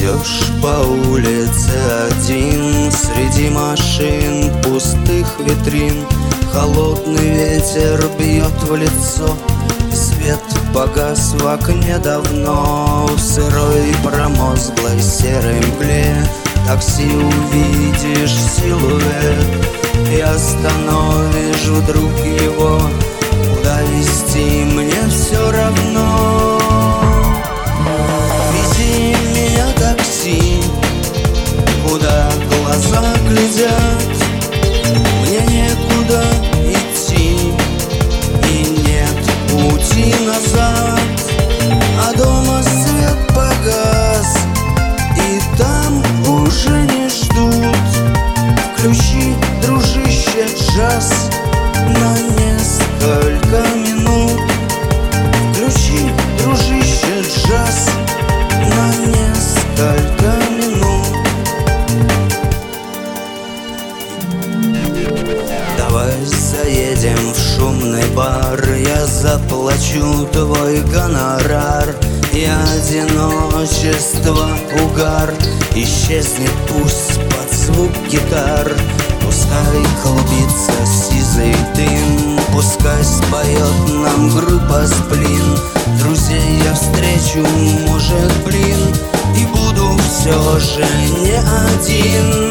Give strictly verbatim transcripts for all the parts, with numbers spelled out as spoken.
Идешь по улице один, среди машин, пустых витрин. Холодный ветер бьет в лицо, свет погас в окне давно. В сырой промозглой серой мгле такси увидишь силуэт и остановишь вдруг его. Куда везти мне все равно. Вези меня, такси, куда глаза глядят. Мне некуда идти и нет пути назад. А дома свет погас, и там уже не ждут. Включи, дружище, джаз на несколько минут. Включи, дружище, джаз на несколько минут. Давай заедем в шумный бар, я заплачу твой гонорар. И одиночество, угар исчезнет пусть под звук гитар. Пускай клубится сизый дым, пускай споет нам группа «Сплин». Друзей я встречу, может, блин, и буду все же не один.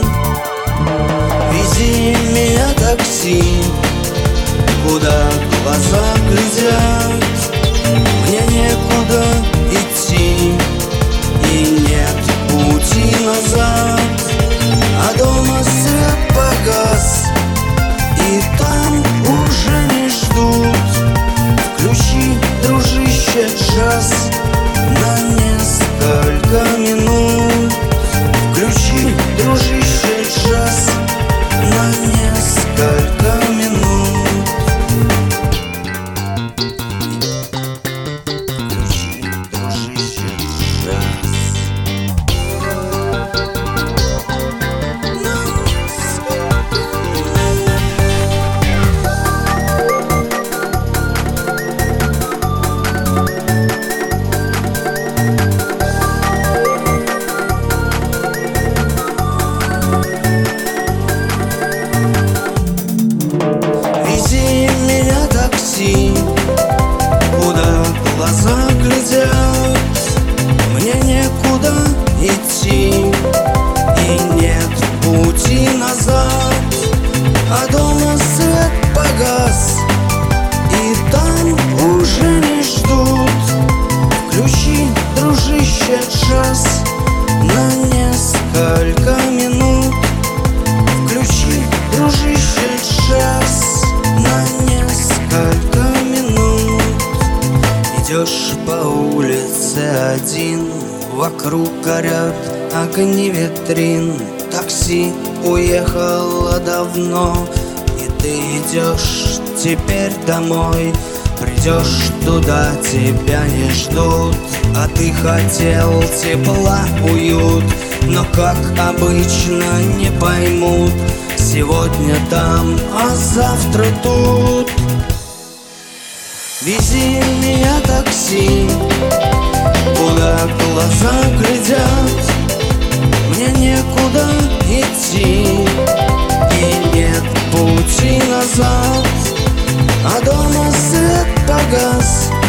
Вези меня, такси, куда глаза глядят. Мне некуда идти и нет пути назад. А дома свет погас, и там уже не ждут. Включи, дружище, джаз на несколько минут. Включи, дружище, джаз на несколько минут. Включи, дружище, джаз. Вези меня, такси, куда глаза глядят. Мне некуда идти и нет пути назад. А дома свет погас, и там уже не ждут. Включи, дружище, джаз на несколько минут. Включи, дружище, джаз на несколько минут. Идешь по улице один, вокруг горят огни витрин. Такси уехало давно, и ты идешь теперь домой. Придешь туда, тебя не ждут, а ты хотел тепла, уют. Но как обычно не поймут, сегодня там, а завтра тут. Вези меня, такси, куда глаза глядят. Мне некуда идти и нет пути назад. А дома свет погас,